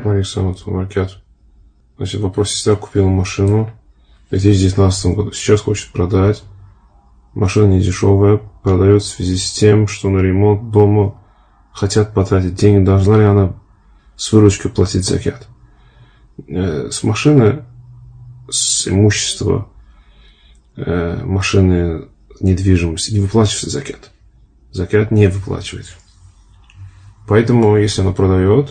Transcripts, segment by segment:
Значит, вопрос: сестра купила машину в 2019 году, сейчас хочет продать. Машина не дешевая, продает в связи с тем, что на ремонт дома хотят потратить деньги. Должна ли она с выручки платить закят? С машины, с имущества машины, недвижимости не выплачивается закят. Закят не выплачивается. Поэтому, если она продает,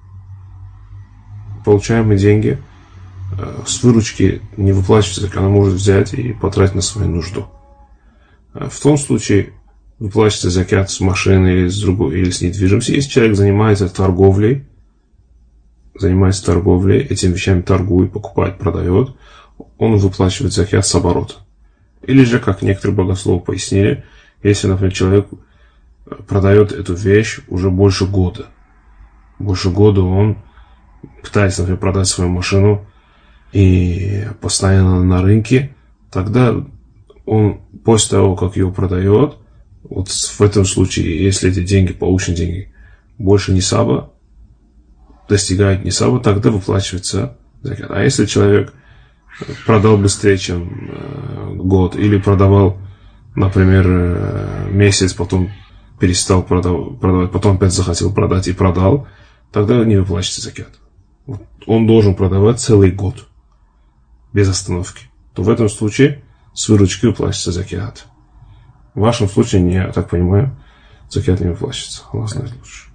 получаемые деньги с выручки не выплачивается, как она может взять и потратить на свою нужду. В том случае выплачивается закят с машины или с другой, или с недвижимостью. Если человек занимается торговлей, этими вещами торгует, покупает, продает, он выплачивает закят с оборота. Или же, как некоторые богословы пояснили, если, например, человек продает эту вещь уже больше года он пытается, например, продать свою машину и постоянно на рынке, тогда он после того, как ее продает, вот в этом случае, если эти деньги, полученные деньги, больше нисаба, достигают нисаба, тогда выплачивается закят. А если человек продал быстрее, чем год, или продавал, например, месяц, потом перестал продавать, потом опять захотел продать и продал, тогда не выплачивается закят. Он должен продавать целый год без остановки. То в этом случае с выручки выплачивается закят. В вашем случае, я так понимаю, закят не выплачивается. Аллах знает лучше.